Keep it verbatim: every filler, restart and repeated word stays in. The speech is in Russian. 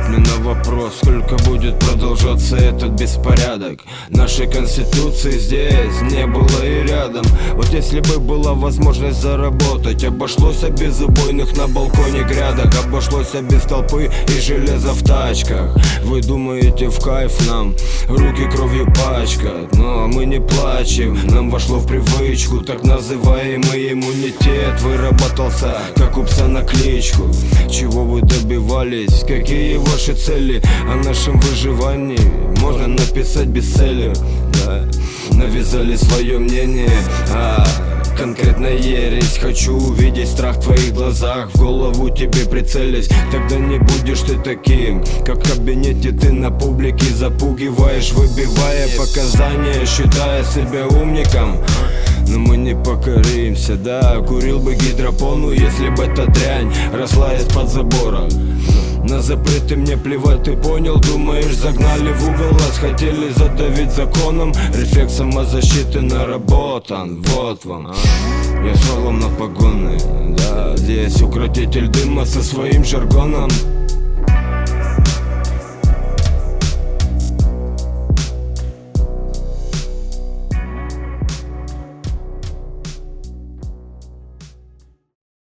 мне на вопрос, сколько будет продолжаться этот беспорядок. Нашей конституции здесь не было и рядом. Вот если бы была возможность заработать, обошлось без убойных на балконе грядок, обошлось без толпы и железа в тачках. Вы думаете, в кайф нам руки кровью пачкать, но мы не плачем, нам вошло в привычку так называемый иммунитет. Выработался, как у пса на кличку. Чего вы добивались, какие ваши цели? О нашем выживании можно написать бестселлер, да. Навязали свое мнение, а конкретная ересь. Хочу увидеть страх в твоих глазах, в голову тебе прицелясь. Тогда не будешь ты таким, как в кабинете ты на публике запугиваешь, выбивая показания, считая себя умником. Но мы не покоримся, да. Курил бы гидропону, если бы эта дрянь росла из-под забора. На запреты мне плевать, ты понял, думаешь, загнали в угол нас, хотели задавить законом. Рефлекс самозащиты наработан, вот вам. Я с валом на погоны, да. Здесь укротитель дыма со своим жаргоном.